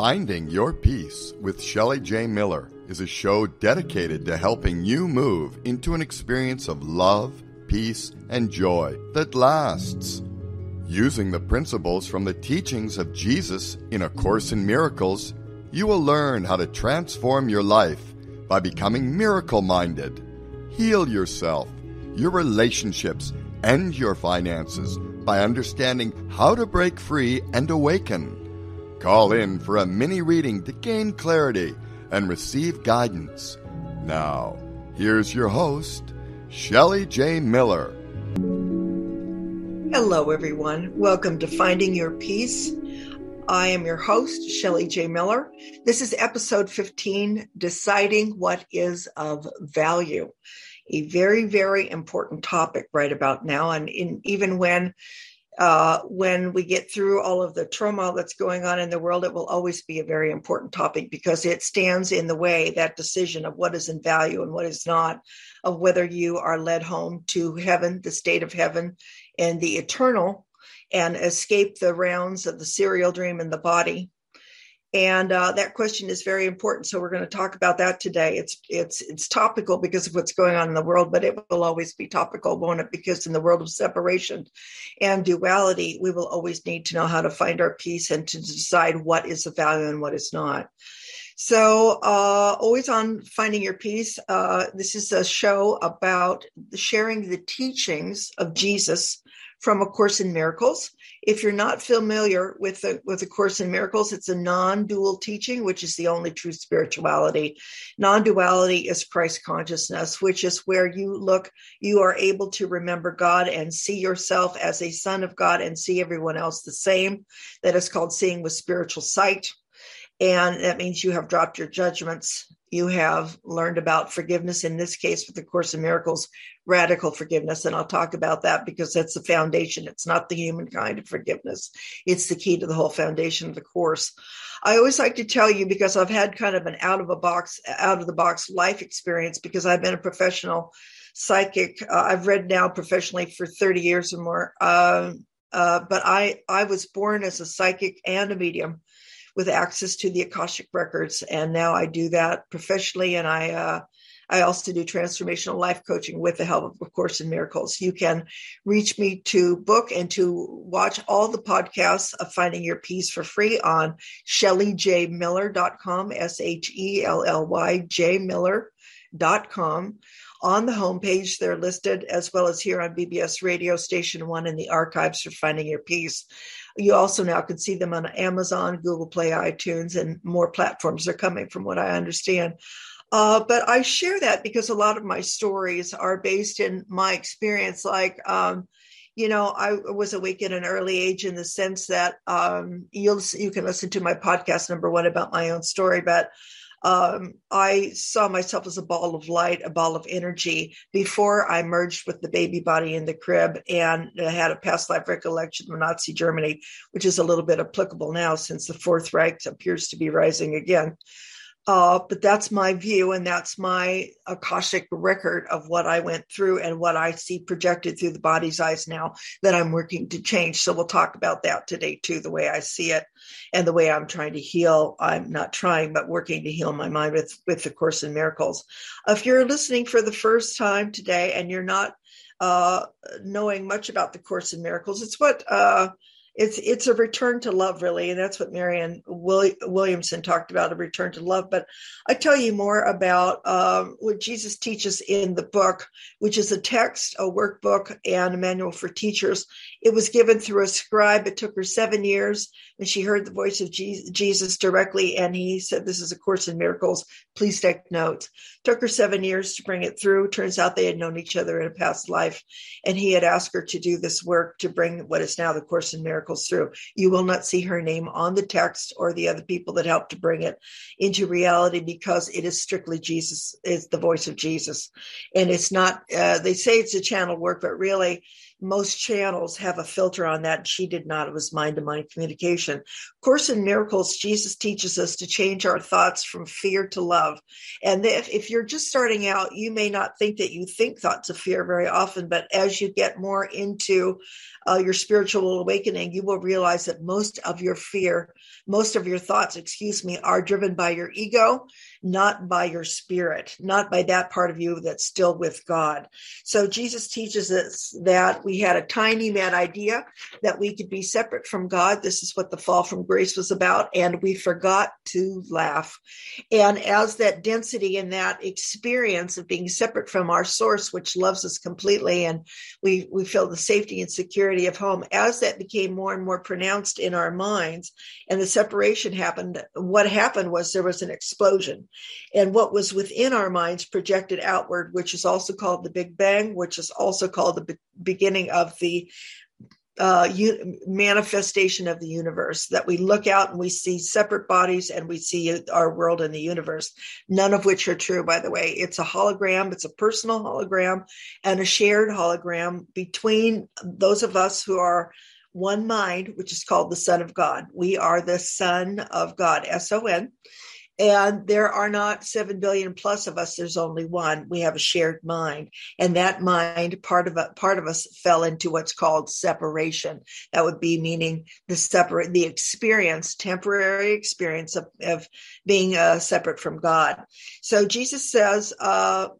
Finding Your Peace with Shelley J. Miller is a show dedicated to helping you move into an experience of love, peace, and joy that lasts. Using the principles from the teachings of Jesus in A Course in Miracles, you will learn how to transform your life by becoming miracle-minded. Heal yourself, your relationships, and your finances by understanding how to break free and awaken. Call in for a mini reading to gain clarity and receive guidance. Now, here's your host, Shelley J. Miller. Hello, everyone. Welcome to Finding Your Peace. I am your host, Shelley J. Miller. This is episode 15, Deciding What is of Value. A very, very important topic right about now. And even when we get through all of the turmoil that's going on in the world, it will always be a very important topic because it stands in the way, that decision of what is in value and what is not, of whether you are led home to heaven, the state of heaven, and the eternal, and escape the rounds of the serial dream in the body. And that question is very important. So we're going to talk about that today. It's topical because of what's going on in the world, but it will always be topical, won't it? Because in the world of separation and duality, we will always need to know how to find our peace and to decide what is of value and what is not. So always on Finding Your Peace. This is a show about sharing the teachings of Jesus from A Course in Miracles. If you're not familiar with A Course in Miracles, it's a non-dual teaching, which is the only true spirituality. Non-duality is Christ consciousness, which is where you are able to remember God and see yourself as a son of God and see everyone else the same. That is called seeing with spiritual sight. And that means you have dropped your judgments. You have learned about forgiveness, in this case with the Course in Miracles, radical forgiveness. And I'll talk about that because that's the foundation. It's not the human kind of forgiveness. It's the key to the whole foundation of the Course. I always like to tell you, because I've had kind of an out of the box life experience, because I've been a professional psychic. I've read now professionally for 30 years or more. But I was born as a psychic and a medium with access to the Akashic records. And now I do that professionally. And I also do transformational life coaching with the help of A Course in Miracles. You can reach me to book and to watch all the podcasts of Finding Your Peace for free on ShelleyJMiller.com, ShelleyJMiller.com. On the homepage, they're listed, as well as here on BBS Radio Station 1 in the archives for Finding Your Peace. You also now can see them on Amazon, Google Play, iTunes, and more platforms are coming from what I understand. But I share that because a lot of my stories are based in my experience. Like, I was awake at an early age in the sense that you can listen to my podcast number 1 about my own story, but I saw myself as a ball of light, a ball of energy before I merged with the baby body in the crib, and I had a past life recollection of Nazi Germany, which is a little bit applicable now since the Fourth Reich appears to be rising again. But that's my view, and that's my Akashic record of what I went through and what I see projected through the body's eyes now that I'm working to change. So we'll talk about that today too, the way I see it and the way I'm trying to heal. I'm not trying, but working to heal my mind with the Course in Miracles. If you're listening for the first time today and you're not knowing much about the Course in Miracles, it's a return to love, really. And that's what Marianne Williamson talked about, a return to love. But I tell you more about what Jesus teaches in the book, which is a text, a workbook, and a manual for teachers. It was given through a scribe. It took her 7 years when she heard the voice of Jesus directly. And he said, "This is A Course in Miracles. Please take notes." Took her 7 years to bring it through. Turns out they had known each other in a past life. And he had asked her to do this work to bring what is now the Course in Miracles through. You will not see her name on the text or the other people that helped to bring it into reality, because it is strictly Jesus, it's the voice of Jesus. And it's not, they say it's a channel work, but really most channels have a filter on that. She did not. It was mind-to-mind communication. Course in Miracles, Jesus teaches us to change our thoughts from fear to love. And if you're just starting out, you may not think that you think thoughts of fear very often, but as you get more into your spiritual awakening, you will realize that most of your thoughts, are driven by your ego, not by your spirit, not by that part of you that's still with God. So Jesus teaches us that we had a tiny mad idea that we could be separate from God. This is what the fall from grace was about. And we forgot to laugh. And as that density and that experience of being separate from our source, which loves us completely, and we feel the safety and security of home, as that became more and more pronounced in our minds and the separation happened, what happened was there was an explosion. And what was within our minds projected outward, which is also called the Big Bang, which is also called the beginning of the manifestation of the universe, that we look out and we see separate bodies and we see our world in the universe, none of which are true, by the way. It's a hologram. It's a personal hologram and a shared hologram between those of us who are one mind, which is called the Son of God. We are the Son of God, S-O-N. And there are not 7 billion plus of us. There's only one. We have a shared mind. And that mind, part of us fell into what's called separation. That would be meaning the experience, temporary experience of being separate from God. So Jesus says, I'll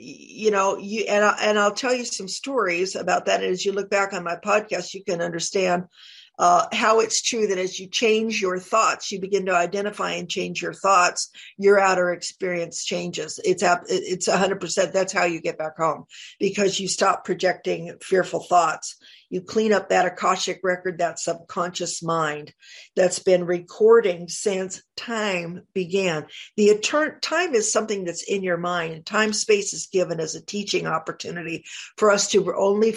tell you some stories about that. And as you look back on my podcast, you can understand how it's true that as you change your thoughts, you begin to identify and change your thoughts, your outer experience changes. It's 100%. That's how you get back home, because you stop projecting fearful thoughts. You clean up that Akashic record, that subconscious mind that's been recording since time began. Time is something that's in your mind. Time space is given as a teaching opportunity for us to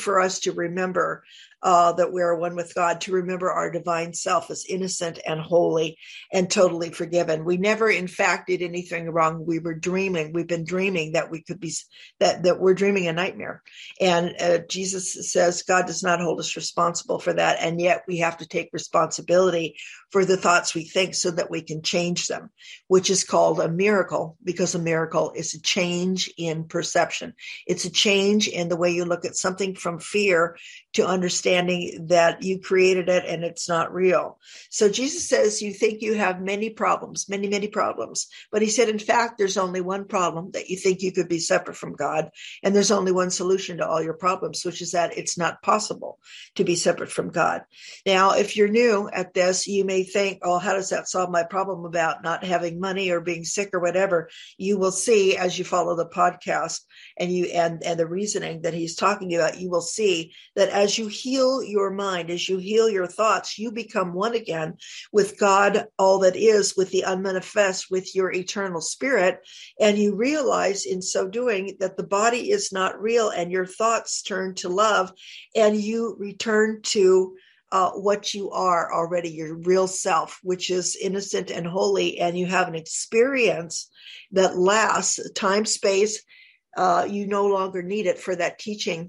remember that we are one with God, to remember our divine self as innocent and holy and totally forgiven. We never, in fact, did anything wrong. We were dreaming. We've been dreaming that we could be, that we're dreaming a nightmare. And Jesus says God does not hold us responsible for that. And yet we have to take responsibility for the thoughts we think so that we can change them, which is called a miracle, because a miracle is a change in perception. It's a change in the way you look at something from fear to understanding that you created it and it's not real. So Jesus says you think you have many problems, many, many problems. But he said, in fact, there's only one problem, that you think you could be separate from God. And there's only one solution to all your problems, which is that it's not possible to be separate from God. Now, if you're new at this, you may think, oh, how does that solve my problem about not having money or being sick or whatever? You will see as you follow the podcast and the reasoning that he's talking about, you will see that as you heal your mind, as you heal your thoughts, you become one again with God, all that is, with the unmanifest, with your eternal spirit. And you realize in so doing that the body is not real, and your thoughts turn to love, and you return to what you are already, your real self, which is innocent and holy. And you have an experience that lasts time, space. You no longer need it for that teaching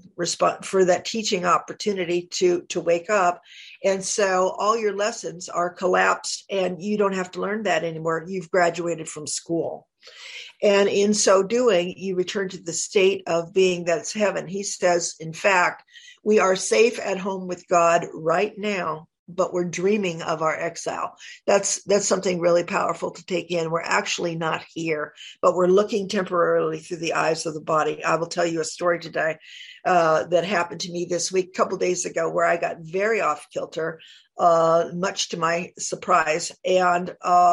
opportunity to wake up. And so all your lessons are collapsed and you don't have to learn that anymore. You've graduated from school. And in so doing, you return to the state of being that's heaven. He says, in fact, we are safe at home with God right now, but we're dreaming of our exile. That's something really powerful to take in. We're actually not here, but we're looking temporarily through the eyes of the body. I will tell you a story today that happened to me this week, a couple days ago, where I got very off kilter, much to my surprise. And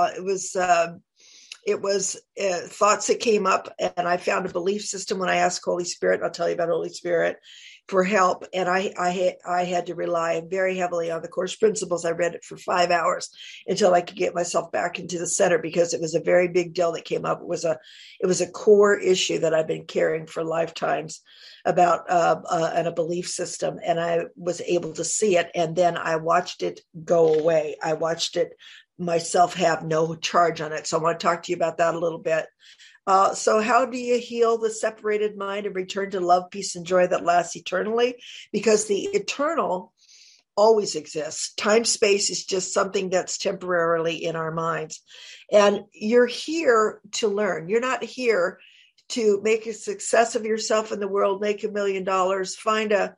it was thoughts that came up, and I found a belief system when I asked Holy Spirit. I'll tell you about Holy Spirit for help. And I had to rely very heavily on the Course Principles. I read it for 5 hours until I could get myself back into the center, because it was a very big deal that came up. It was a core issue that I've been carrying for lifetimes about a belief system. And I was able to see it. And then I watched it go away. I watched it myself have no charge on it. So I want to talk to you about that a little bit. So how do you heal the separated mind and return to love, peace, and joy that lasts eternally? Because the eternal always exists. Time space is just something that's temporarily in our minds. And you're here to learn. You're not here to make a success of yourself in the world, make $1 million, find a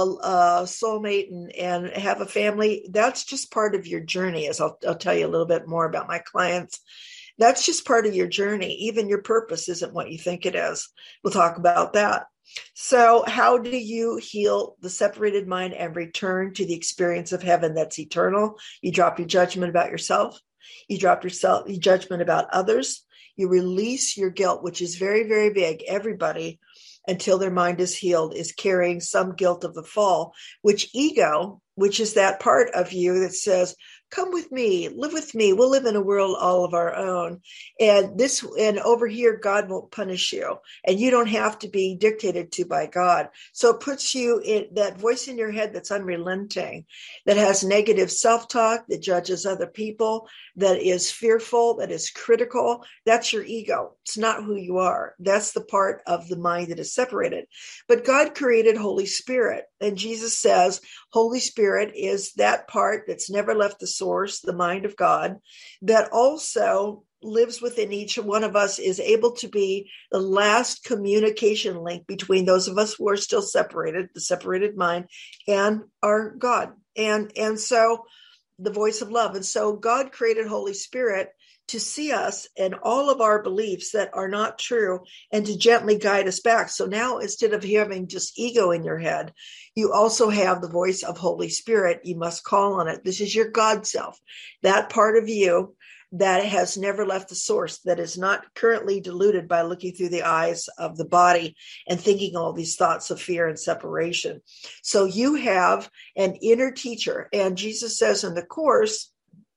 soulmate and have a family. That's just part of your journey, as I'll tell you a little bit more about my clients. That's just part of your journey. Even your purpose isn't what you think it is. We'll talk about that. So how do you heal the separated mind and return to the experience of heaven that's eternal? You drop your judgment about yourself. You drop your judgment about others. You release your guilt, which is very, very big. Everybody, until their mind is healed, is carrying some guilt of the fall, which ego, which is that part of you that says, come with me, live with me. We'll live in a world all of our own. And over here, God won't punish you. And you don't have to be dictated to by God. So it puts you in that voice in your head that's unrelenting, that has negative self-talk, that judges other people, that is fearful, that is critical. That's your ego. It's not who you are. That's the part of the mind that is separated. But God created Holy Spirit. And Jesus says, Holy Spirit is that part that's never left the source, the mind of God, that also lives within each one of us, is able to be the last communication link between those of us who are still separated, the separated mind, and our God. And so the voice of love. And so God created Holy Spirit to see us and all of our beliefs that are not true and to gently guide us back. So now, instead of having just ego in your head, you also have the voice of Holy Spirit. You must call on it. This is your God self, that part of you that has never left the source, that is not currently deluded by looking through the eyes of the body and thinking all these thoughts of fear and separation. So you have an inner teacher. And Jesus says in the Course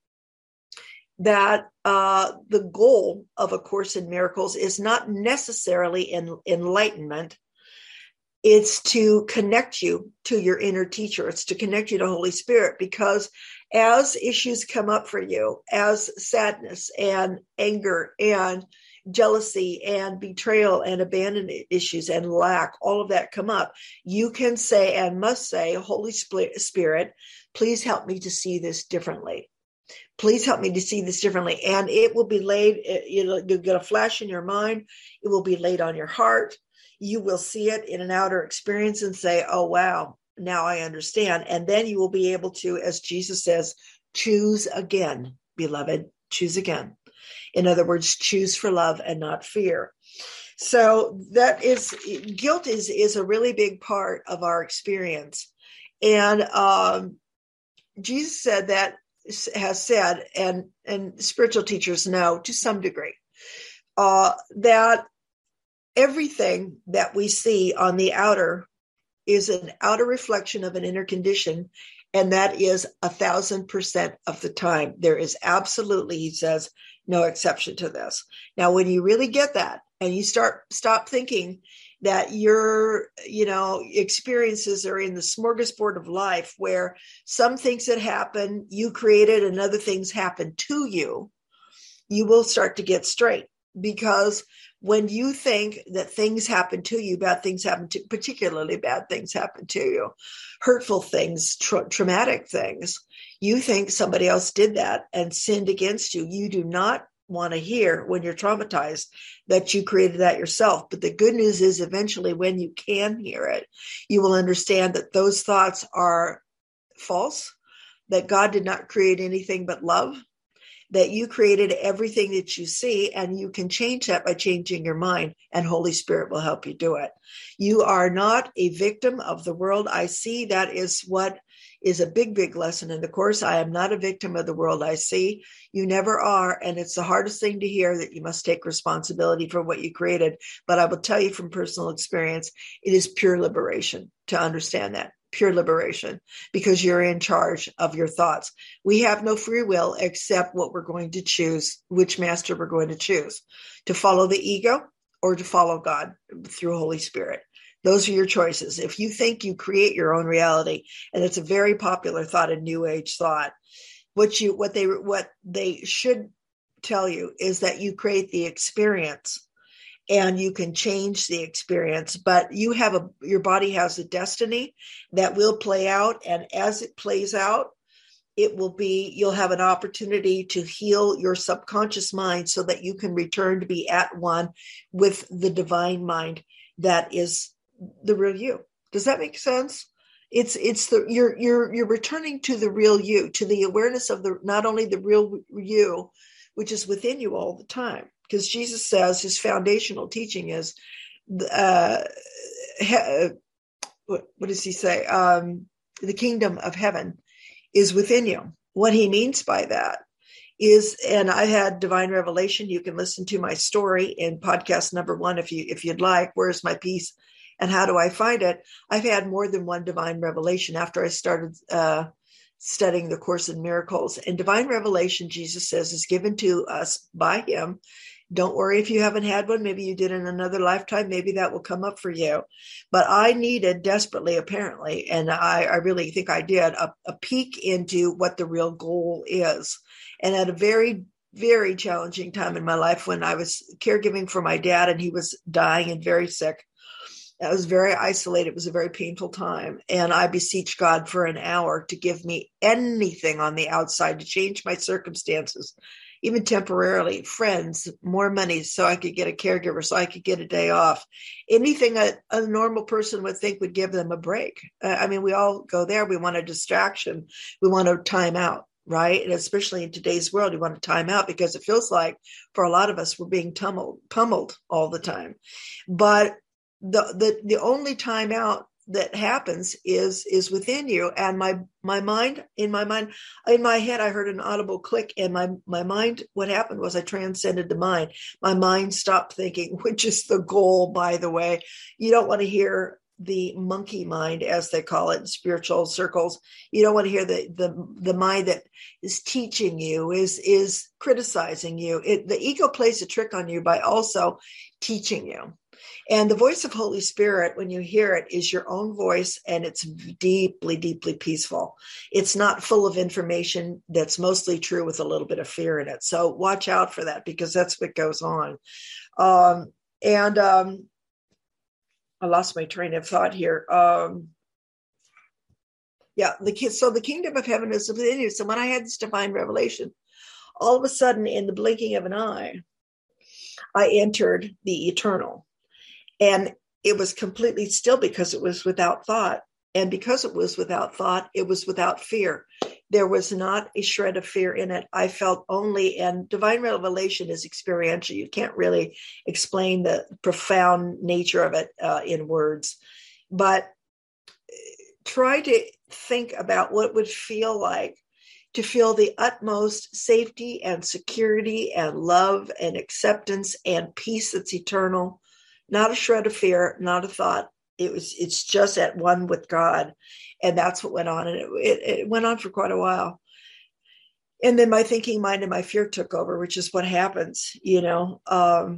that the goal of A Course in Miracles is not necessarily enlightenment. It's to connect you to your inner teacher. It's to connect you to Holy Spirit, because as issues come up for you, as sadness and anger and jealousy and betrayal and abandonment issues and lack, all of that come up, you can say and must say, Holy Spirit, please help me to see this differently. Please help me to see this differently. And it will be laid, you'll get a flash in your mind. It will be laid on your heart. You will see it in an outer experience and say, oh, wow, now I understand. And then you will be able to, as Jesus says, choose again, beloved, choose again. In other words, choose for love and not fear. So that is, guilt is a really big part of our experience. And Jesus said that, has said, and spiritual teachers know to some degree, that everything that we see on the outer is an outer reflection of an inner condition, and that is 1,000% of the time. There is absolutely, he says, no exception to this. Now, when you really get that, and you stop thinking that your, experiences are in the smorgasbord of life, where some things that happen, you created, and other things happen to you, you will start to get straight. Because when you think that things happen to you, bad things happen to, particularly bad things happen to you, hurtful things, traumatic things, you think somebody else did that and sinned against you. You do not want to hear, when you're traumatized, that you created that yourself. But the good news is, eventually, when you can hear it, you will understand that those thoughts are false, that God did not create anything but love, that you created everything that you see, and you can change that by changing your mind, and Holy Spirit will help you do it. You are not a victim of the world I see. That is what is a big, big lesson in the Course. I am not a victim of the world I see. You never are. And it's the hardest thing to hear, that you must take responsibility for what you created. But I will tell you from personal experience, it is pure liberation to understand that. Pure liberation, because you're in charge of your thoughts. We have no free will except what we're going to choose, which master we're going to choose, to follow the ego or to follow God through Holy Spirit. Those are your choices. If you think you create your own reality, and it's a very popular thought, a New Age thought, What they should tell you is that you create the experience and you can change the experience, but your body has a destiny that will play out. And as it plays out, you'll have an opportunity to heal your subconscious mind so that you can return to be at one with the divine mind that is the real you. Does that make sense? You're returning to the real you, to the awareness of not only the real you, which is within you all the time. Because Jesus says his foundational teaching is, what does he say? The kingdom of heaven is within you. What he means by that is, and I had divine revelation. You can listen to my story in podcast number 1 if you'd like. Where's my peace and how do I find it? I've had more than one divine revelation after I started studying the Course in Miracles. And divine revelation, Jesus says, is given to us by him. Don't worry if you haven't had one. Maybe you did in another lifetime. Maybe that will come up for you. But I needed desperately, apparently, and I really think I did, a peek into what the real goal is. And at a very, very challenging time in my life when I was caregiving for my dad and he was dying and very sick, I was very isolated. It was a very painful time. And I beseeched God for an hour to give me anything on the outside to change my circumstances, even temporarily, friends, more money so I could get a caregiver, so I could get a day off. Anything a normal person would think would give them a break. We all go there. We want a distraction. We want a time out, right? And especially in today's world, you want a time out because it feels like for a lot of us, we're being pummeled all the time. But the only time out that happens is within you. And in my head, I heard an audible click, and my mind, what happened was I transcended the mind. My mind stopped thinking, which is the goal, by the way. You don't want to hear the monkey mind, as they call it in spiritual circles. You don't want to hear the mind that is teaching you, is criticizing you. The ego plays a trick on you by also teaching you. And the voice of Holy Spirit, when you hear it, is your own voice, and it's deeply, deeply peaceful. It's not full of information that's mostly true with a little bit of fear in it. So watch out for that, because that's what goes on. I lost my train of thought here. So the kingdom of heaven is within you. So when I had this divine revelation, all of a sudden, in the blinking of an eye, I entered the eternal. And it was completely still because it was without thought. And because it was without thought, it was without fear. There was not a shred of fear in it. I felt only, and divine revelation is experiential. You can't really explain the profound nature of it in words. But try to think about what it would feel like to feel the utmost safety and security and love and acceptance and peace that's eternal. Not a shred of fear, not a thought. It's just at one with God. And that's what went on. And it went on for quite a while. And then my thinking mind and my fear took over, which is what happens, But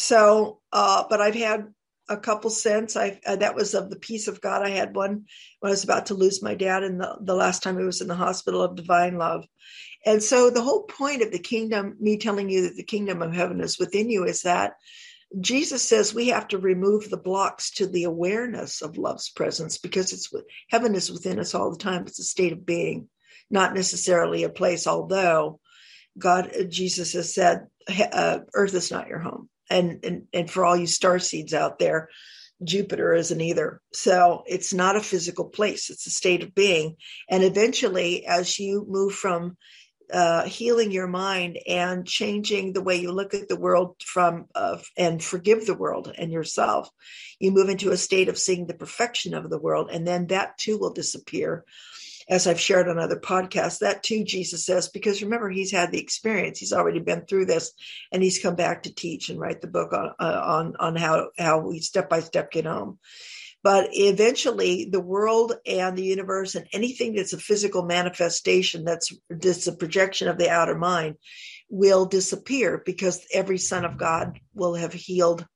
I've had a couple since. That was of the peace of God. I had one when I was about to lose my dad, and the last time he was in the hospital, of divine love. And so the whole point of the kingdom, me telling you that the kingdom of heaven is within you, is that Jesus says we have to remove the blocks to the awareness of love's presence, because heaven is within us all the time. It's a state of being, not necessarily a place, although Jesus has said, earth is not your home. And for all you star seeds out there, Jupiter isn't either. So it's not a physical place. It's a state of being. And eventually, as you move from healing your mind and changing the way you look at the world and forgive the world and yourself, you move into a state of seeing the perfection of the world. And then that too will disappear. As I've shared on other podcasts, that too, Jesus says, because remember, he's had the experience. He's already been through this, and he's come back to teach and write the book on how we step by step get home. But eventually the world and the universe and anything that's a physical manifestation that's a projection of the outer mind will disappear, because every son of God will have healed.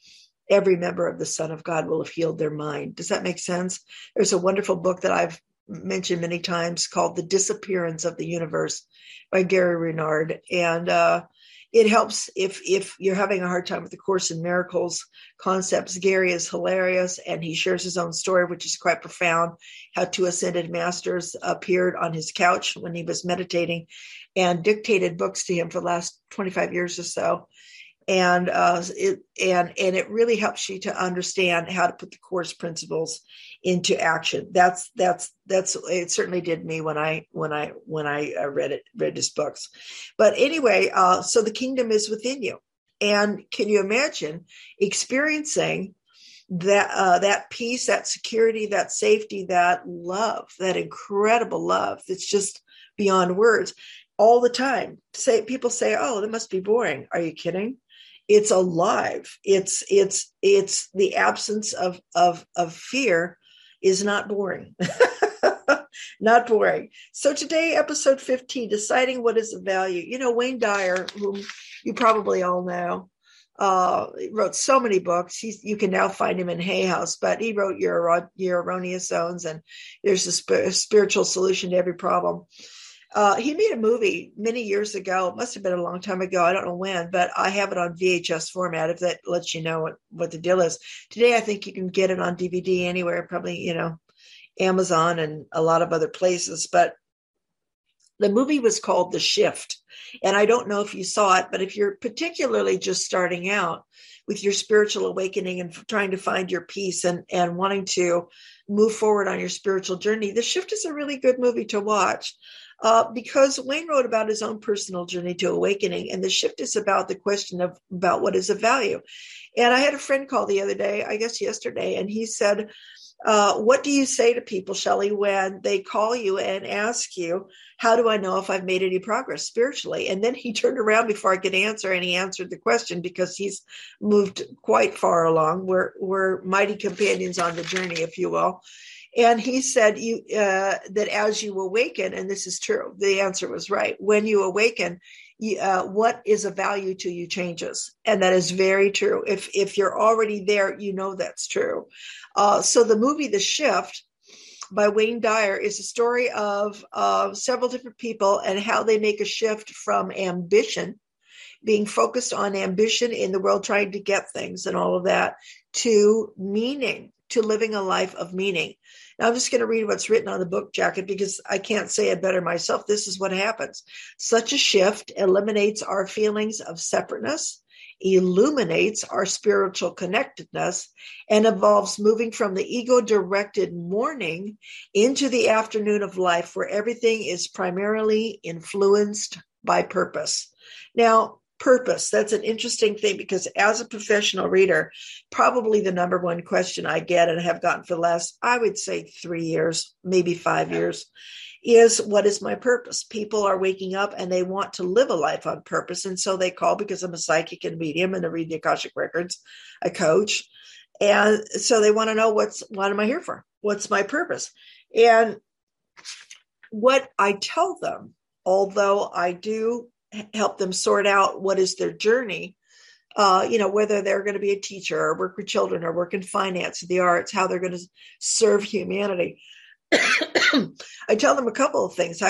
Every member of the Son of God will have healed their mind. Does that make sense? There's a wonderful book that I've mentioned many times, called The Disappearance of the Universe by Gary Renard. And it helps if you're having a hard time with the Course in Miracles concepts. Gary is hilarious, and he shares his own story, which is quite profound, how two ascended masters appeared on his couch when he was meditating and dictated books to him for the last 25 years or so. And it really helps you to understand how to put the Course principles into action. That's it. Certainly did me when I read his books. But anyway, so the kingdom is within you, and can you imagine experiencing that peace, that security, that safety, that love, that incredible love that's just beyond words all the time? People say, "Oh, that must be boring." Are you kidding? It's alive. It's the absence of fear is not boring. Not boring. So today, episode 15, deciding what is of value. You know, Wayne Dyer, whom you probably all know, wrote so many books. You can now find him in Hay House, but he wrote Your Erroneous Zones, and there's a spiritual solution to every problem. He made a movie many years ago. It must have been a long time ago. I don't know when, but I have it on VHS format, if that lets you know what the deal is. Today, I think you can get it on DVD anywhere, probably, Amazon and a lot of other places. But the movie was called The Shift. And I don't know if you saw it, but if you're particularly just starting out with your spiritual awakening and trying to find your peace and wanting to move forward on your spiritual journey, The Shift is a really good movie to watch. Because Wayne wrote about his own personal journey to awakening, and The Shift is about the question about what is of value. And I had a friend call the other day, I guess yesterday, and he said, what do you say to people, Shelley, when they call you and ask you, how do I know if I've made any progress spiritually? And then he turned around before I could answer, and he answered the question because he's moved quite far along. We're mighty companions on the journey, if you will. And he said that as you awaken, and this is true, the answer was right. When you awaken, what is of value to you changes. And that is very true. If you're already there, you know that's true. So the movie The Shift by Wayne Dyer is a story of several different people and how they make a shift from ambition, being focused on ambition in the world, trying to get things and all of that, to meaning, to living a life of meaning. Now, I'm just going to read what's written on the book jacket because I can't say it better myself. This is what happens. Such a shift eliminates our feelings of separateness, illuminates our spiritual connectedness, and involves moving from the ego-directed morning into the afternoon of life, where everything is primarily influenced by purpose. Now, purpose, that's an interesting thing, because as a professional reader, probably the number one question I get and have gotten for the last, I would say 3 years, maybe 5 years, is what is my purpose? People are waking up and they want to live a life on purpose. And so they call, because I'm a psychic and medium and I read the Akashic Records, I coach. And so they want to know what am I here for? What's my purpose? And what I tell them, although I do help them sort out what is their journey, whether they're going to be a teacher or work with children or work in finance, the arts, how they're going to serve humanity. I tell them a couple of things.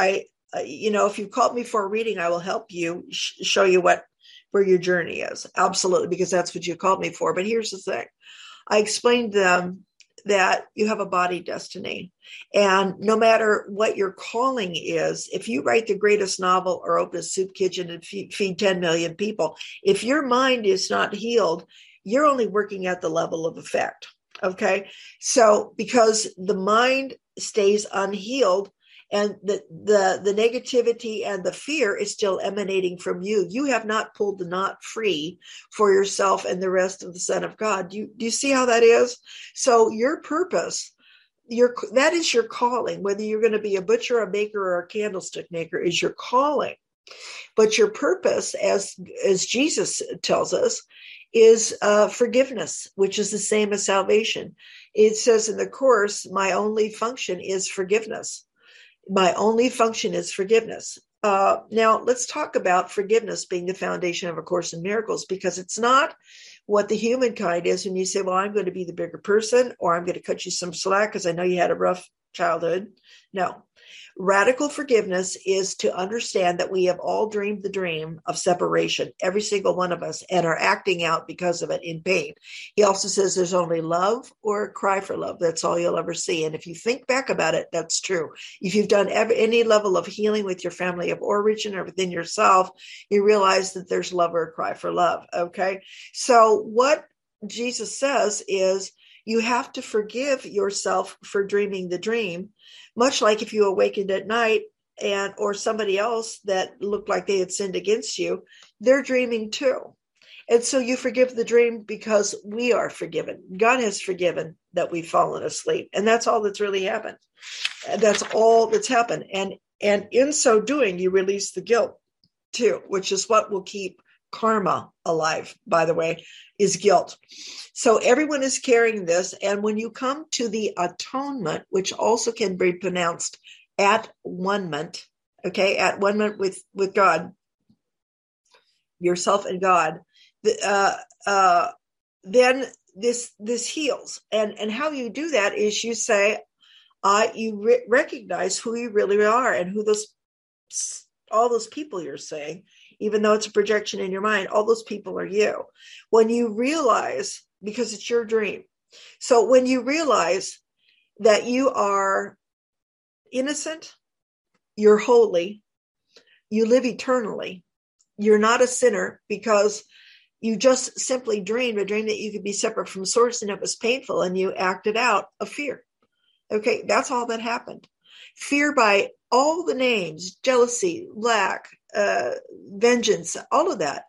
If you called me for a reading, I will help you show you where your journey is. Absolutely, because that's what you called me for. But here's the thing. I explained to them that you have a body destiny. And no matter what your calling is, if you write the greatest novel or open a soup kitchen and feed 10 million people, if your mind is not healed, you're only working at the level of effect. Okay. So because the mind stays unhealed and the negativity and the fear is still emanating from you, you have not pulled the knot free for yourself and the rest of the Son of God. Do you see how that is? So your purpose, that is your calling. Whether you're going to be a butcher, a baker, or a candlestick maker is your calling. But your purpose, as Jesus tells us, is forgiveness, which is the same as salvation. It says in the Course, my only function is forgiveness. My only function is forgiveness. Now, let's talk about forgiveness being the foundation of A Course in Miracles, because it's not what the humankind is when you say, well, I'm going to be the bigger person, or I'm going to cut you some slack because I know you had a rough childhood. No. Radical forgiveness is to understand that we have all dreamed the dream of separation, every single one of us, and are acting out because of it in pain. He also says there's only love or a cry for love. That's all you'll ever see. And if you think back about it, that's true. If you've done any level of healing with your family of origin or within yourself, you realize that there's love or a cry for love. Okay. So what Jesus says is, you have to forgive yourself for dreaming the dream, much like if you awakened at night or somebody else that looked like they had sinned against you, they're dreaming too. And so you forgive the dream because we are forgiven. God has forgiven that we've fallen asleep. And that's all that's really happened. That's all that's happened. And in so doing, you release the guilt too, which is what will keep karma alive, by the way, is guilt. So everyone is carrying this. And when you come to the atonement, which also can be pronounced at one-ment, okay, at one-ment with God, yourself and God, then this heals. And how you do that is you say, you recognize who you really are and who all those people you're saying, even though it's a projection in your mind, all those people are you. When you realize, because it's your dream. So when you realize that you are innocent, you're holy, you live eternally, you're not a sinner because you just simply dreamed a dream that you could be separate from source and it was painful and you acted out of fear. Okay, that's all that happened. Fear by all the names, jealousy, lack, vengeance, all of that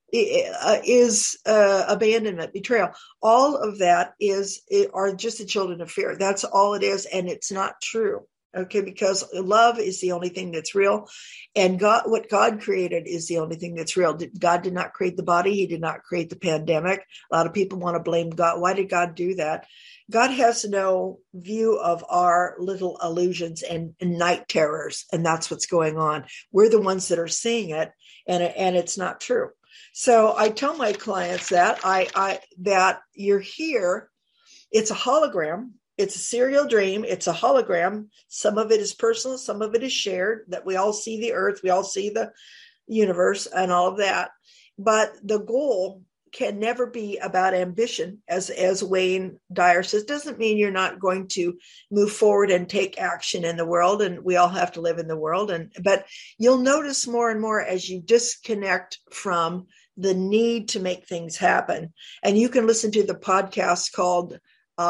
is abandonment, betrayal. All of that are just the children of fear. That's all it is, and it's not true. Okay, because love is the only thing that's real, and what God created is the only thing that's real. God did not create the body. He did not create the pandemic. A lot of people want to blame God. Why did God do that? God has no view of our little illusions and night terrors, and that's what's going on. We're the ones that are seeing it, and it's not true. So I tell my clients that that you're here. It's a hologram. It's a serial dream. It's a hologram. Some of it is personal. Some of it is shared, that we all see the earth. We all see the universe and all of that. But the goal can never be about ambition, as Wayne Dyer says. Doesn't mean you're not going to move forward and take action in the world, and we all have to live in the world. But you'll notice more and more as you disconnect from the need to make things happen. And you can listen to the podcast called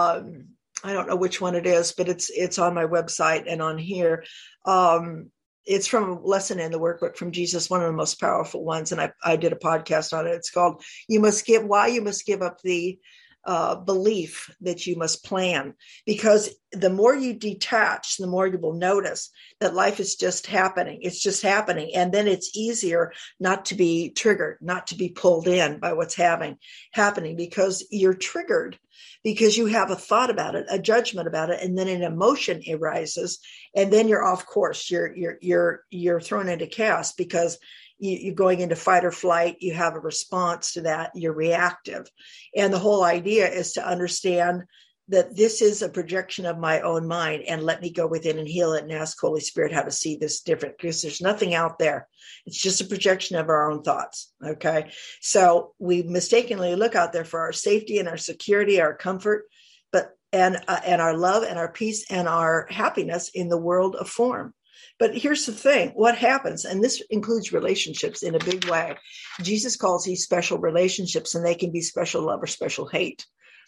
I don't know which one it is, but it's on my website and on here. It's from a lesson in the workbook from Jesus, one of the most powerful ones. And I did a podcast on it. It's called Why You Must Give Up the Belief That You Must Plan. Because the more you detach, the more you will notice that life is just happening. It's just happening. And then it's easier not to be triggered, not to be pulled in by what's happening, because you're triggered because you have a thought about it, a judgment about it, and then an emotion arises, and then you're off course. You're thrown into chaos because you're going into fight or flight. You have a response to that. You're reactive. And the whole idea is to understand that this is a projection of my own mind, and let me go within and heal it and ask Holy Spirit how to see this different, because there's nothing out there. It's just a projection of our own thoughts. Okay. So we mistakenly look out there for our safety and our security, our comfort, and our love and our peace and our happiness in the world of form. But here's the thing, what happens, and this includes relationships in a big way. Jesus calls these special relationships, and they can be special love or special hate,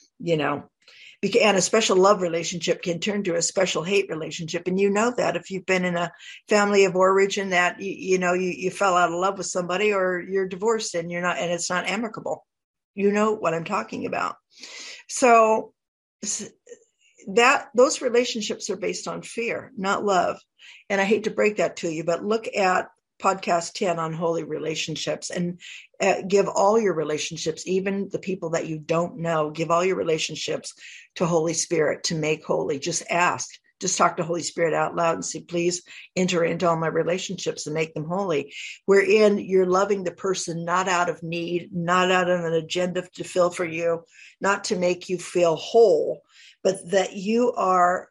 and a special love relationship can turn to a special hate relationship. And you know that if you've been in a family of origin that, you fell out of love with somebody, or you're divorced and it's not amicable. You know what I'm talking about. So those relationships are based on fear, not love. And I hate to break that to you, but look at podcast 10 on holy relationships, and give all your relationships, even the people that you don't know, give all your relationships to Holy Spirit to make holy. Just talk to Holy Spirit out loud and say, please enter into all my relationships and make them holy. Wherein you're loving the person, not out of need, not out of an agenda to fill for you, not to make you feel whole, but that you are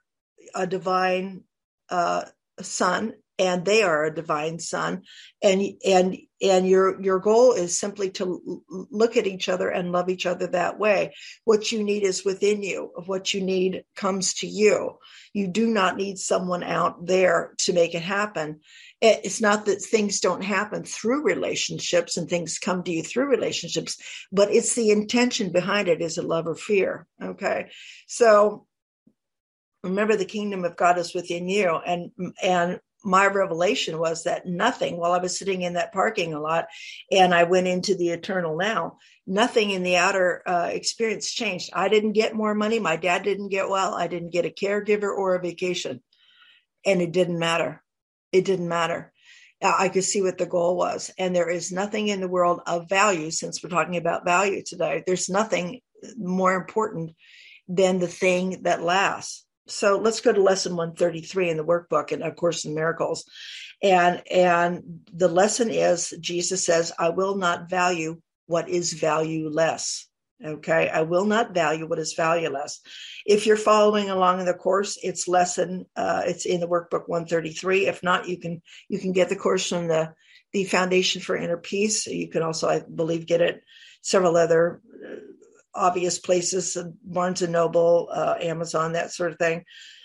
a divine son, and they are a divine son, and your goal is simply to look at each other and love each other that way. What you need is within you. What you need comes to you. You do not need someone out there to make it happen. It's not that things don't happen through relationships and things come to you through relationships, but it's the intention behind it. Is it love or fear? Okay. So remember, the kingdom of God is within you. And my revelation was that nothing, while I was sitting in that parking lot and I went into the eternal now, nothing in the outer experience changed. I didn't get more money. My dad didn't get well. I didn't get a caregiver or a vacation. And it didn't matter. It didn't matter. I could see what the goal was. And there is nothing in the world of value, since we're talking about value today. There's nothing more important than the thing that lasts. So let's go to lesson 133 in the workbook and A Course in Miracles. And the lesson is, Jesus says, I will not value what is valueless. Okay. I will not value what is valueless. If you're following along in the course, it's lesson, it's in the workbook 133. If not, you can get the course from the Foundation for Inner Peace. You can also, I believe, get it several other obvious places, Barnes and Noble, Amazon, that sort of thing.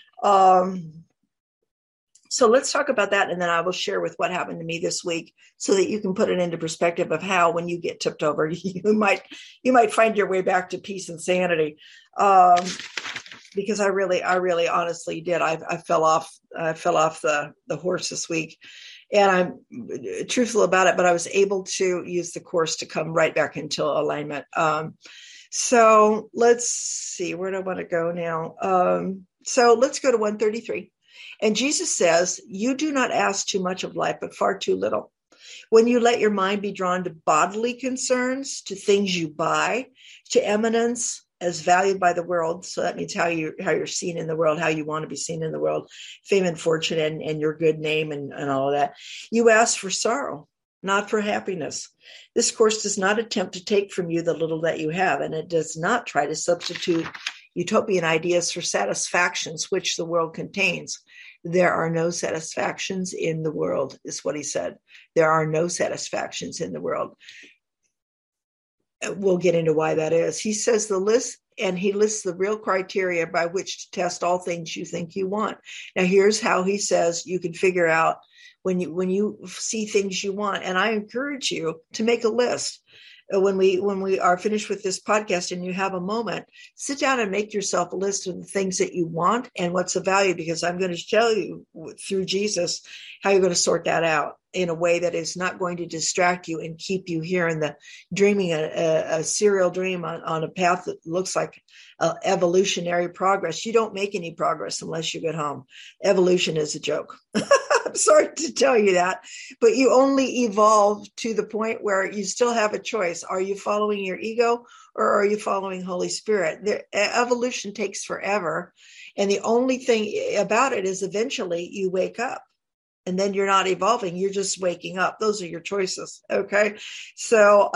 So let's talk about that, and then I will share with what happened to me this week, so that you can put it into perspective of how, when you get tipped over, you might find your way back to peace and sanity. Because I really honestly did. I fell off the horse this week, and I'm truthful about it. But I was able to use the course to come right back into alignment. So let's see, where do I want to go now? So let's go to 133. And Jesus says, you do not ask too much of life, but far too little. When you let your mind be drawn to bodily concerns, to things you buy, to eminence as valued by the world. So that means how you're seen in the world, how you want to be seen in the world, fame and fortune and your good name and all of that. You ask for sorrow, not for happiness. This course does not attempt to take from you the little that you have, and it does not try to substitute utopian ideas for satisfactions which the world contains. There are no satisfactions in the world, is what he said. There are no satisfactions in the world. We'll get into why that is. He says he lists the real criteria by which to test all things you think you want. Now, here's how he says you can figure out when you see things you want. And I encourage you to make a list. When we are finished with this podcast and you have a moment, sit down and make yourself a list of the things that you want and what's of value, because I'm going to tell you through Jesus how you're going to sort that out in a way that is not going to distract you and keep you here in the dreaming a serial dream on a path that looks like evolutionary progress. You don't make any progress unless you get home. Evolution is a joke. I'm sorry to tell you that, but you only evolve to the point where you still have a choice. Are you following your ego, or are you following Holy Spirit? Evolution takes forever. And the only thing about it is eventually you wake up, and then you're not evolving. You're just waking up. Those are your choices. Okay. So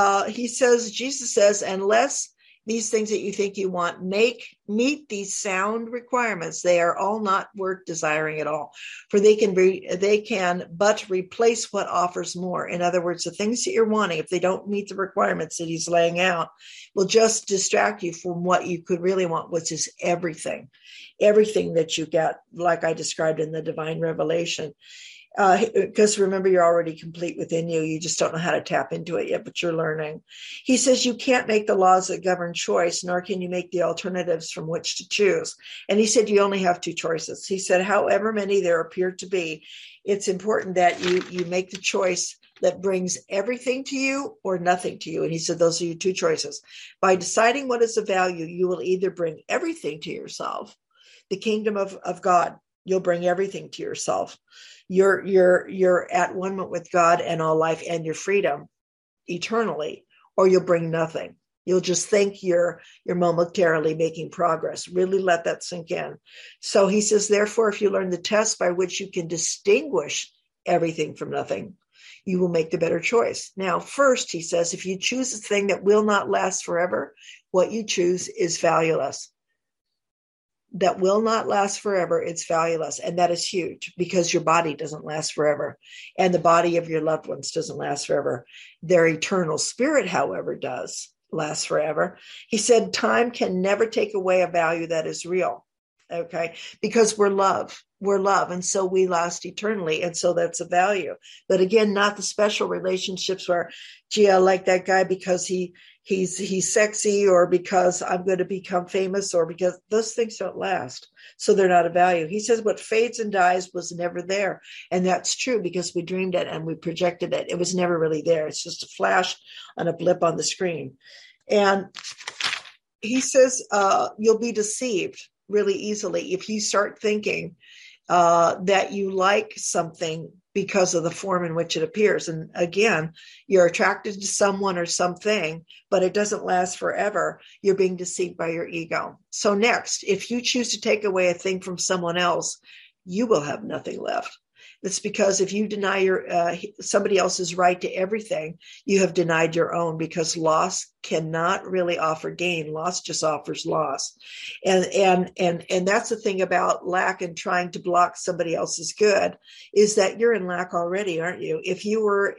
Jesus says, unless these things that you think you want meet these sound requirements, they are all not worth desiring at all. For they can but replace what offers more. In other words, the things that you're wanting, if they don't meet the requirements that he's laying out, will just distract you from what you could really want, which is everything that you get, like I described in the divine revelation. Because remember, you're already complete within you. You just don't know how to tap into it yet, but you're learning. He says you can't make the laws that govern choice, nor can you make the alternatives from which to choose. And he said you only have two choices. He said, however many there appear to be, it's important that you make the choice that brings everything to you or nothing to you. And he said those are your two choices. By deciding what is of value, you will either bring everything to yourself, the kingdom of God. You'll bring everything to yourself. You're at one with God and all life and your freedom eternally, or you'll bring nothing. You'll just think you're momentarily making progress. Really let that sink in. So he says, therefore, if you learn the test by which you can distinguish everything from nothing, you will make the better choice. Now, first, he says, if you choose a thing that will not last forever, what you choose is valueless. that will not last forever, it's valueless. And that is huge because your body doesn't last forever. And the body of your loved ones doesn't last forever. Their eternal spirit, however, does last forever. He said, time can never take away a value that is real. Okay, because we're love, and so we last eternally, and so that's a value. But again, not the special relationships where, gee, I like that guy because he's sexy, or because I'm going to become famous, or because those things don't last, so they're not a value. He says what fades and dies was never there, and that's true because we dreamed it and we projected it. It was never really there. It's just a flash on a blip on the screen, and he says you'll be deceived really easily if you start thinking that you like something because of the form in which it appears. And again, you're attracted to someone or something, but it doesn't last forever. You're being deceived by your ego. So next, if you choose to take away a thing from someone else, you will have nothing left. It's because if you deny somebody else's right to everything, you have denied your own, because loss cannot really offer gain. Loss just offers loss. And that's the thing about lack and trying to block somebody else's good, is that you're in lack already, aren't you? If you were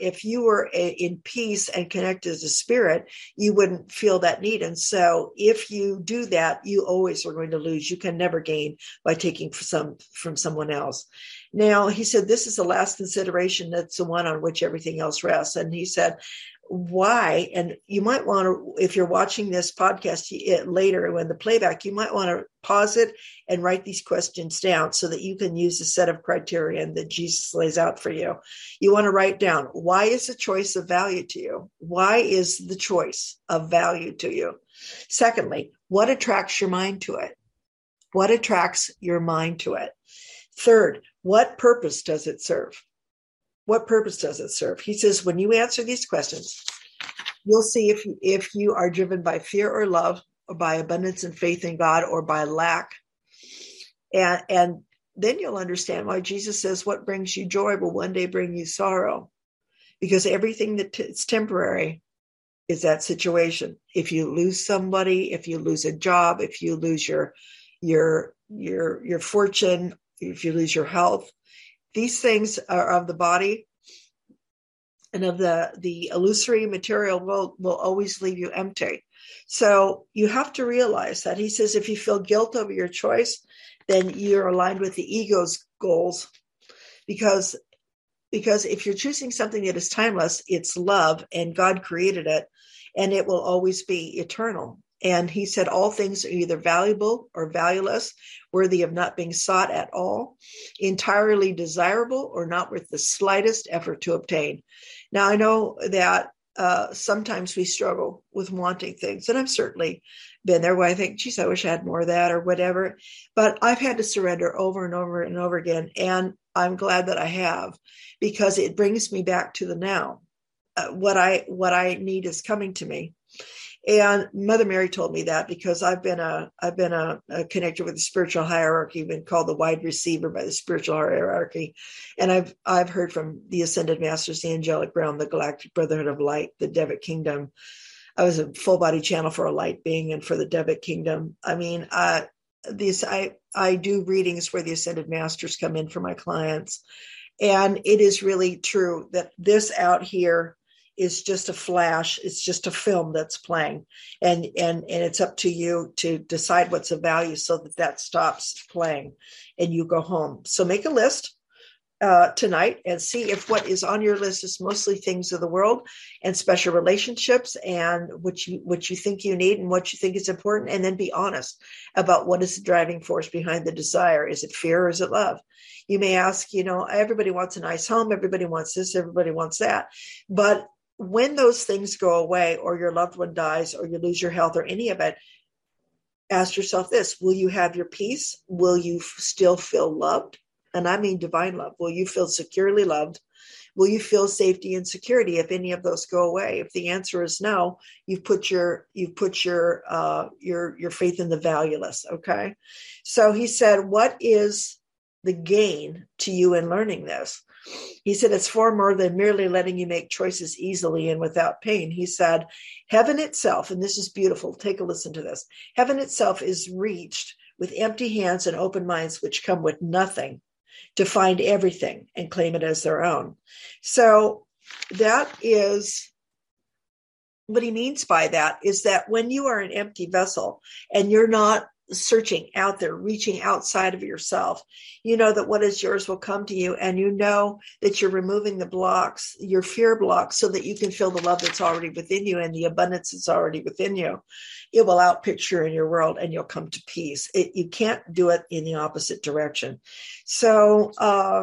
in peace and connected to spirit, you wouldn't feel that need. And so if you do that, you always are going to lose. You can never gain by taking from someone else. Now, he said, this is the last consideration. That's the one on which everything else rests. And he said, why? And you might want to, if you're watching this podcast later when the playback, you might want to pause it and write these questions down so that you can use the set of criterion that Jesus lays out for you. You want to write down, why is the choice of value to you? Why is the choice of value to you? Secondly, what attracts your mind to it? What attracts your mind to it? Third, what purpose does it serve? What purpose does it serve? He says, when you answer these questions, you'll see if you are driven by fear or love, or by abundance and faith in God, or by lack. And then you'll understand why Jesus says, what brings you joy will one day bring you sorrow. Because everything that's temporary is that situation. If you lose somebody, if you lose a job, if you lose your fortune, if you lose your health, these things are of the body and of the illusory material will always leave you empty. So you have to realize that. He says, if you feel guilt over your choice, then you're aligned with the ego's goals, because if you're choosing something that is timeless, it's love, and God created it, and it will always be eternal. And he said, all things are either valuable or valueless, worthy of not being sought at all, entirely desirable or not worth the slightest effort to obtain. Now, I know that sometimes we struggle with wanting things, and I've certainly been there where I think, geez, I wish I had more of that or whatever. But I've had to surrender over and over and over again. And I'm glad that I have, because it brings me back to the now. What I need is coming to me. And Mother Mary told me that, because I've been a connector with the spiritual hierarchy, been called the wide receiver by the spiritual hierarchy. And I've heard from the Ascended Masters, the Angelic Realm, the Galactic Brotherhood of Light, the Devic Kingdom. I was a full body channel for a light being and for the Devic Kingdom. I mean, I do readings where the Ascended Masters come in for my clients. And it is really true that this out here is just a flash. It's just a film that's playing, and it's up to you to decide what's of value so that stops playing and you go home. So make a list tonight and see if what is on your list is mostly things of the world and special relationships, and what you think you need and what you think is important, and then be honest about what is the driving force behind the desire. Is it fear or is it love? You may ask, everybody wants a nice home, everybody wants this, everybody wants that, but when those things go away, or your loved one dies, or you lose your health, or any of it, ask yourself this: will you have your peace? Will you still feel loved? And I mean divine love. Will you feel securely loved? Will you feel safety and security if any of those go away? If the answer is no, you've put your faith in the valueless. Okay. So he said, what is the gain to you in learning this? He said, it's far more than merely letting you make choices easily and without pain. He said, heaven itself, and this is beautiful, take a listen to this. Heaven itself is reached with empty hands and open minds, which come with nothing, to find everything and claim it as their own. So that is what he means by that, is that when you are an empty vessel and you're not searching out there, reaching outside of yourself, you know that what is yours will come to you, and you know that you're removing the blocks, your fear blocks, so that you can feel the love that's already within you and the abundance that's already within you. It will outpicture in your world, and you'll come to peace. You can't do it in the opposite direction. So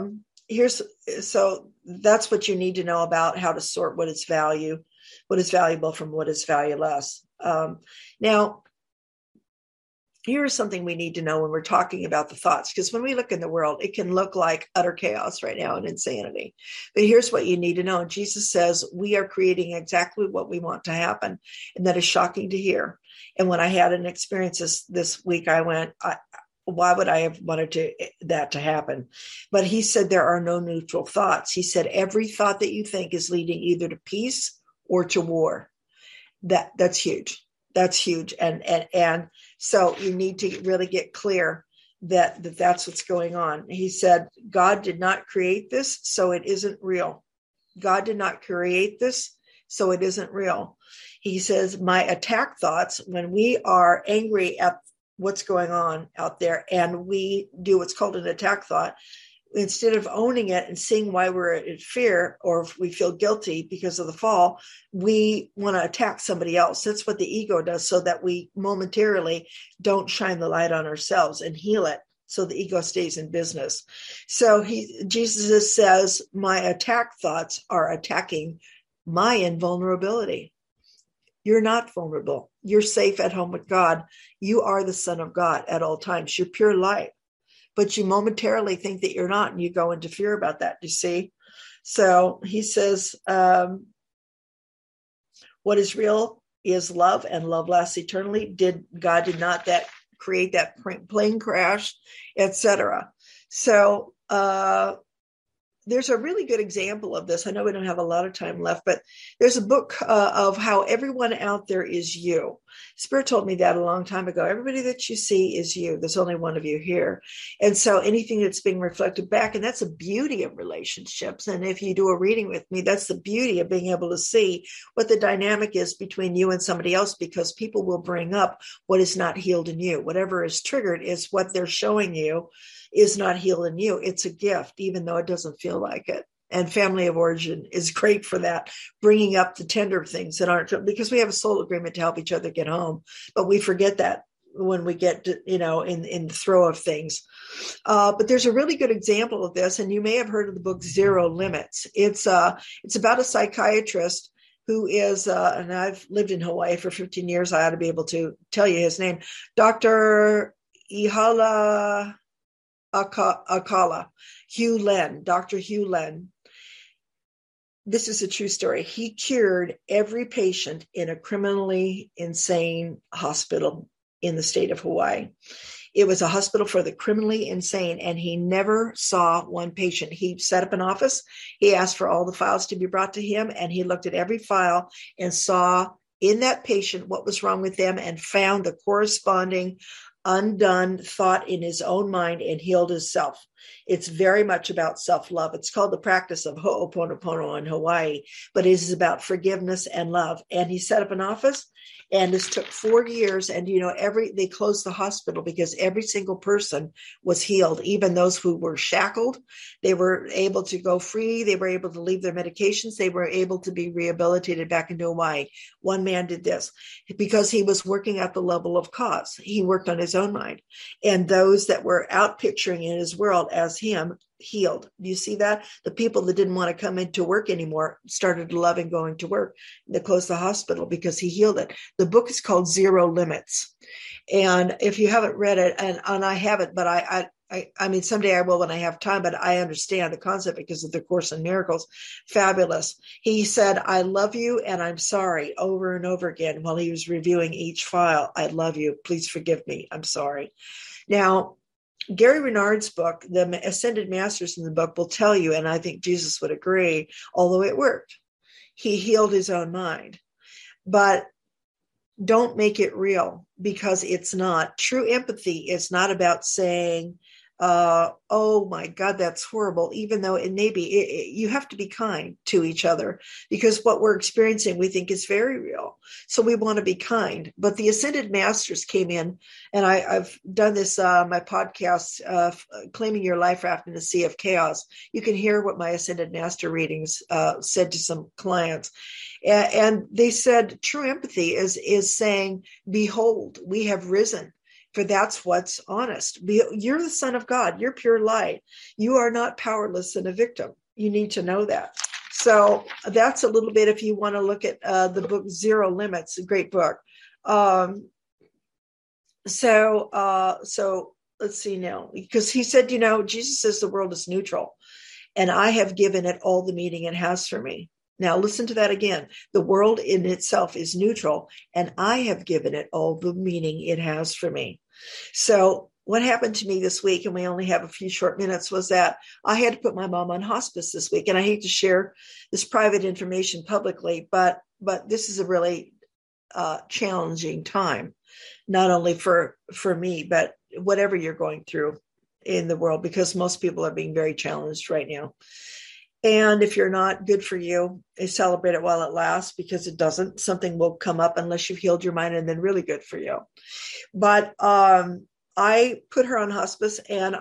so that's what you need to know about how to sort what is valuable from what is valueless. Now, here's something we need to know when we're talking about the thoughts, because when we look in the world, it can look like utter chaos right now and insanity. But here's what you need to know. Jesus says we are creating exactly what we want to happen. And that is shocking to hear. And when I had an experience this week, I went, why would I have wanted that to happen? But he said there are no neutral thoughts. He said every thought that you think is leading either to peace or to war. That's huge. That's huge. And so you need to really get clear that that's what's going on. He said, God did not create this, so it isn't real. God did not create this, so it isn't real. He says, my attack thoughts, when we are angry at what's going on out there and we do what's called an attack thought, instead of owning it and seeing why we're in fear or if we feel guilty because of the fall, we want to attack somebody else. That's what the ego does, so that we momentarily don't shine the light on ourselves and heal it, so the ego stays in business. So Jesus says, my attack thoughts are attacking my invulnerability. You're not vulnerable. You're safe at home with God. You are the Son of God at all times. You're pure light. But you momentarily think that you're not, and you go into fear about that, you see? So he says, what is real is love, and love lasts eternally. God did not create that plane crash, etc. So there's a really good example of this. I know we don't have a lot of time left, but there's a book of how everyone out there is you. Spirit told me that a long time ago. Everybody that you see is you. There's only one of you here. And so anything that's being reflected back, and that's the beauty of relationships. And if you do a reading with me, that's the beauty of being able to see what the dynamic is between you and somebody else, because people will bring up what is not healed in you. Whatever is triggered is what they're showing you is not healed in you. It's a gift, even though it doesn't feel like it. And family of origin is great for that, bringing up the tender things that aren't, because we have a soul agreement to help each other get home. But we forget that when we get to, in the throw of things. But there's a really good example of this. And you may have heard of the book Zero Limits. It's about a psychiatrist who is, and I've lived in Hawaii for 15 years. I ought to be able to tell you his name, Dr. Ihala Akala, Dr. Hugh Len. This is a true story. He cured every patient in a criminally insane hospital in the state of Hawaii. It was a hospital for the criminally insane, and he never saw one patient. He set up an office. He asked for all the files to be brought to him, and he looked at every file and saw in that patient what was wrong with them and found the corresponding undone thought in his own mind and healed himself. It's very much about self-love. It's called the practice of Ho'oponopono in Hawaii, but it is about forgiveness and love. And he set up an office, and this took 4 years. And, they closed the hospital because every single person was healed, even those who were shackled. They were able to go free. They were able to leave their medications. They were able to be rehabilitated back into Hawaii. One man did this because he was working at the level of cause. He worked on his own mind. And those that were out picturing in his world as him healed. Do you see that? The people that didn't want to come into work anymore started loving going to work. They closed the hospital because he healed it. The book is called Zero Limits. And if you haven't read it, and I haven't, but I mean, someday I will when I have time, but I understand the concept because of the Course in Miracles. Fabulous. He said, I love you and I'm sorry, over and over again while he was reviewing each file. I love you. Please forgive me. I'm sorry. Now, Gary Renard's book, The Ascended Masters in the book, will tell you, and I think Jesus would agree, although it worked, he healed his own mind. But don't make it real, because it's not. True empathy is not about saying, oh my God, that's horrible, even though it may be. You have to be kind to each other, because what we're experiencing we think is very real. So we want to be kind. But the Ascended Masters came in, and I've done this, my podcast, Claiming Your Life Raft in the Sea of Chaos. You can hear what my Ascended Master readings said to some clients. And they said true empathy is saying, behold, we have risen. For that's what's honest. You're the Son of God. You're pure light. You are not powerless and a victim. You need to know that. So that's a little bit, if you want to look at the book Zero Limits, a great book. So let's see now, because he said, Jesus says the world is neutral, and I have given it all the meaning it has for me. Now, listen to that again. The world in itself is neutral, and I have given it all the meaning it has for me. So what happened to me this week, and we only have a few short minutes, was that I had to put my mom on hospice this week. And I hate to share this private information publicly, but this is a really challenging time, not only for me, but whatever you're going through in the world, because most people are being very challenged right now. And if you're not, good for you. Celebrate it while it lasts, because it doesn't. Something will come up unless you've healed your mind, and then really good for you. But I put her on hospice, and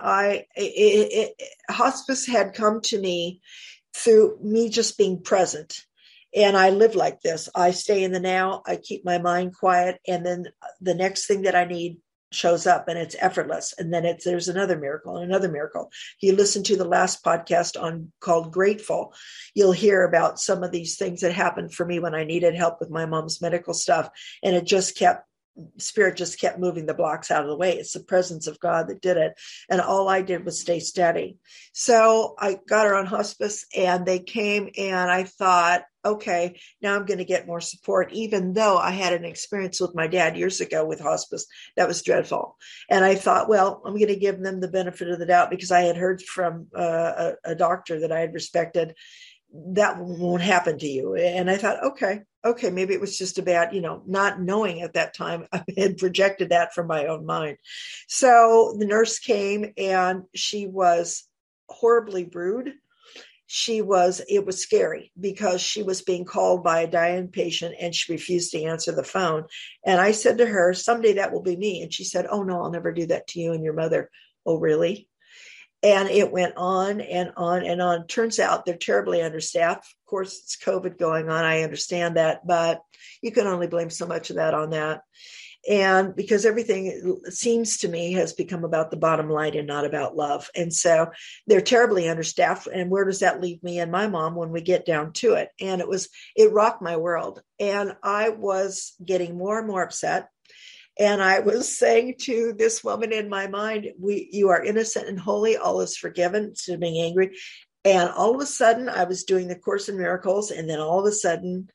hospice had come to me through me just being present. And I live like this. I stay in the now. I keep my mind quiet. And then the next thing that I need shows up, and it's effortless. And then there's another miracle and another miracle. If you listen to the last podcast called Grateful, you'll hear about some of these things that happened for me when I needed help with my mom's medical stuff. And Spirit just kept moving the blocks out of the way. It's the presence of God that did it. And all I did was stay steady. So I got her on hospice, and they came, and I thought, okay, now I'm going to get more support, even though I had an experience with my dad years ago with hospice that was dreadful. And I thought, well, I'm going to give them the benefit of the doubt, because I had heard from a doctor that I had respected, that won't happen to you. And I thought, okay, maybe it was just about, not knowing at that time. I had projected that from my own mind. So the nurse came, and she was horribly rude. It was scary, because she was being called by a dying patient, and she refused to answer the phone. And I said to her, someday that will be me. And she said, oh no, I'll never do that to you and your mother. Oh, really? And it went on and on and on. Turns out they're terribly understaffed. Of course, it's COVID going on. I understand that, but you can only blame so much of that on that. And because everything, it seems to me, has become about the bottom line and not about love. And so they're terribly understaffed. And where does that leave me and my mom when we get down to it? And it rocked my world. And I was getting more and more upset. And I was saying to this woman in my mind, you are innocent and holy, all is forgiven, instead of being angry. And all of a sudden, I was doing the Course in Miracles, and then all of a sudden,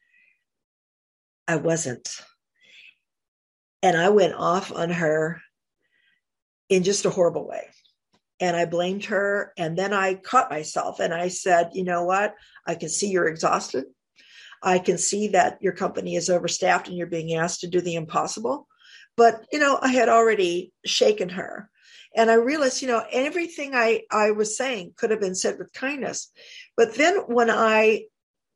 I wasn't. And I went off on her in just a horrible way. And I blamed her. And then I caught myself, and I said, you know what? I can see you're exhausted. I can see that your company is overstaffed, and you're being asked to do the impossible. But, I had already shaken her, and I realized, everything I was saying could have been said with kindness. But then when I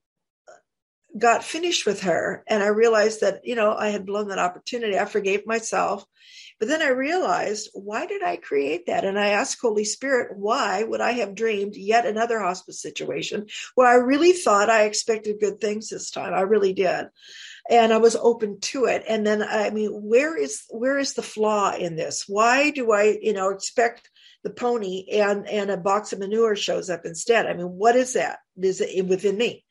got finished with her, and I realized that, I had blown that opportunity, I forgave myself. But then I realized, why did I create that? And I asked Holy Spirit, why would I have dreamed yet another hospice situation where I really thought I expected good things this time? I really did. And I was open to it. And then, where is the flaw in this? Why do I, expect the pony and a box of manure shows up instead? What is that? Is it within me?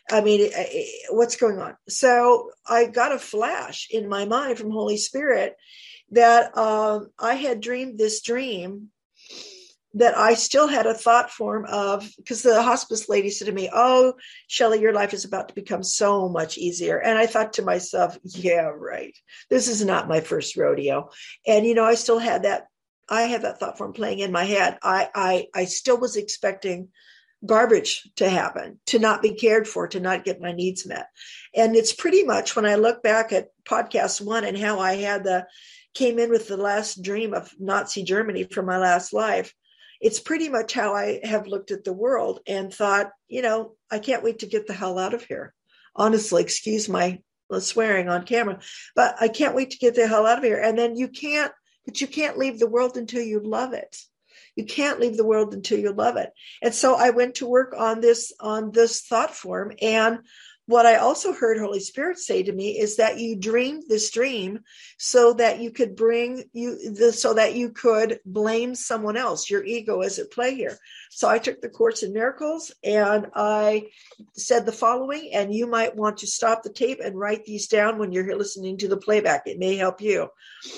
What's going on? So I got a flash in my mind from Holy Spirit that I had dreamed this dream that I still had a thought form of, because the hospice lady said to me, oh, Shelley, your life is about to become so much easier. And I thought to myself, yeah, right. This is not my first rodeo. And, I still had that. I had that thought form playing in my head. I still was expecting garbage to happen, to not be cared for, to not get my needs met. And it's pretty much when I look back at podcast 1 and how I came in with the last dream of Nazi Germany for my last life. It's pretty much how I have looked at the world and thought, I can't wait to get the hell out of here. Honestly, excuse my swearing on camera, but I can't wait to get the hell out of here. And then you can't leave the world until you love it. You can't leave the world until you love it. And so I went to work on this thought form. And what I also heard Holy Spirit say to me is that you dreamed this dream so that you could so that you could blame someone else. Your ego is at play here. So I took the Course in Miracles and I said the following, and you might want to stop the tape and write these down when you're listening to the playback. It may help you.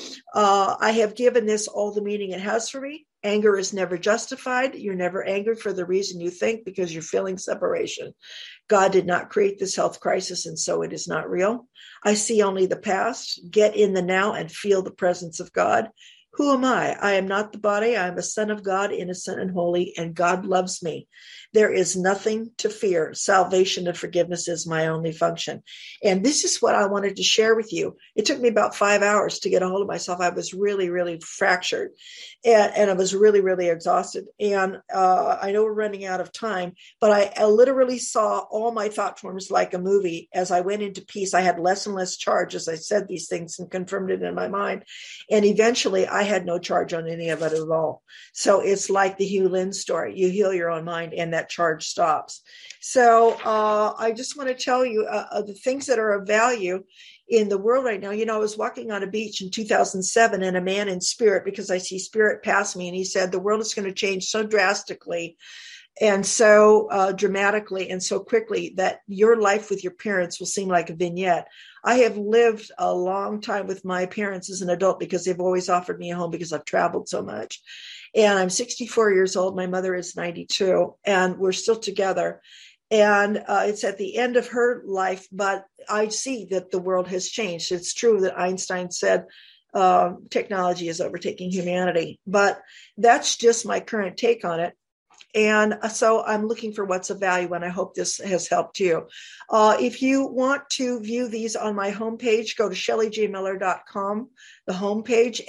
I have given this all the meaning it has for me. Anger is never justified. You're never angry for the reason you think, because you're feeling separation. God did not create this health crisis, and so it is not real. I see only the past. Get in the now and feel the presence of God. Who am I? I am not the body. I am a son of God, innocent and holy, and God loves me. There is nothing to fear. Salvation and forgiveness is my only function. And this is what I wanted to share with you. It took me about 5 hours to get a hold of myself. I was really, really fractured, and I was really, really exhausted. And I know we're running out of time, but I literally saw all my thought forms like a movie. As I went into peace, I had less and less charge as I said these things and confirmed it in my mind. And eventually I had no charge on any of it at all. So it's like the Hugh Lynn story. You heal your own mind and that charge stops. So I just want to tell you the things that are of value in the world right now. I was walking on a beach in 2007 and a man in spirit, because I see spirit pass me, and he said, the world is going to change so drastically and so dramatically and so quickly that your life with your parents will seem like a vignette. I have lived a long time with my parents as an adult because they've always offered me a home because I've traveled so much. And I'm 64 years old. My mother is 92, and we're still together. And it's at the end of her life, but I see that the world has changed. It's true that Einstein said technology is overtaking humanity, but that's just my current take on it. And so I'm looking for what's of value, and I hope this has helped you. If you want to view these on my homepage, go to ShellyJMiller.com, the homepage,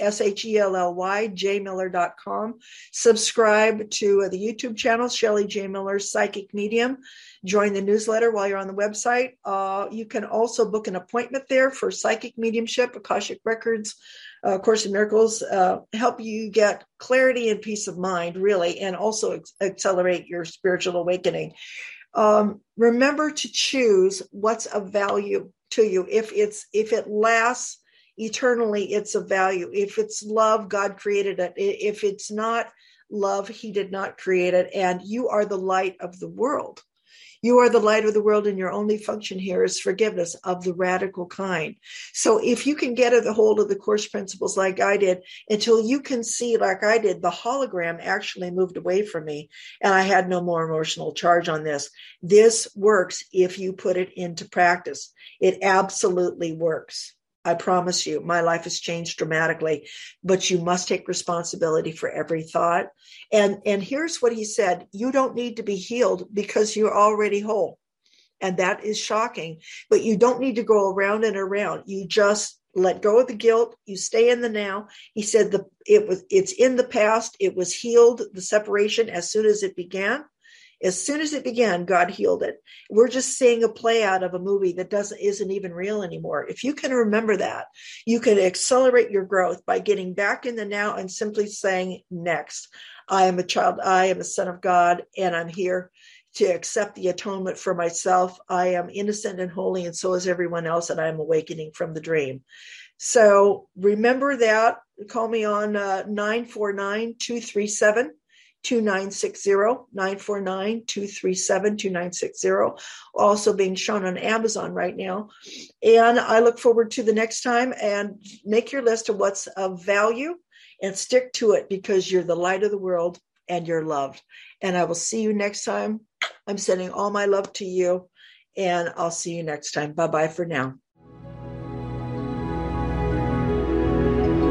ShellyJMiller.com. Subscribe to the YouTube channel, Shelly J. Miller Psychic Medium. Join the newsletter while you're on the website. You can also book an appointment there for psychic mediumship, Akashic Records, Course in Miracles, help you get clarity and peace of mind, really, and also accelerate your spiritual awakening. Remember to choose what's of value to you. If it lasts eternally, it's of value. If it's love, God created it. If it's not love, He did not create it. And you are the light of the world. You are the light of the world, and your only function here is forgiveness of the radical kind. So if you can get a hold of the Course principles like I did, until you can see, like I did, the hologram actually moved away from me, and I had no more emotional charge on this. This works if you put it into practice. It absolutely works. I promise you, my life has changed dramatically, but you must take responsibility for every thought. And here's what he said: you don't need to be healed because you're already whole. And that is shocking, but you don't need to go around and around. You just let go of the guilt. You stay in the now. He said it's in the past. It was healed, the separation, as soon as it began. As soon as it began, God healed it. We're just seeing a play out of a movie that isn't even real anymore. If you can remember that, you can accelerate your growth by getting back in the now and simply saying, next, I am a child, I am a son of God, and I'm here to accept the atonement for myself. I am innocent and holy, and so is everyone else, and I am awakening from the dream. So remember that. Call me on 949-237. 2960, 949-237-2960, also being shown on Amazon right now. And I look forward to the next time, and make your list of what's of value and stick to it, because you're the light of the world and you're loved. And I will see you next time. I'm sending all my love to you, and I'll see you next time. Bye-bye for now.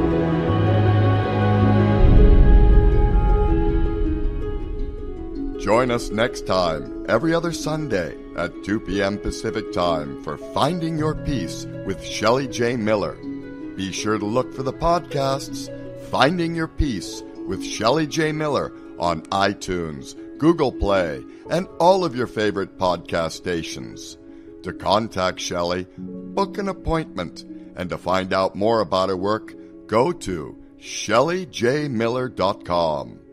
Join Join us next time, every other Sunday at 2 p.m. Pacific Time for Finding Your Peace with Shelley J. Miller. Be sure to look for the podcasts Finding Your Peace with Shelley J. Miller on iTunes, Google Play, and all of your favorite podcast stations. To contact Shelley, book an appointment, and to find out more about her work, go to ShelleyJMiller.com.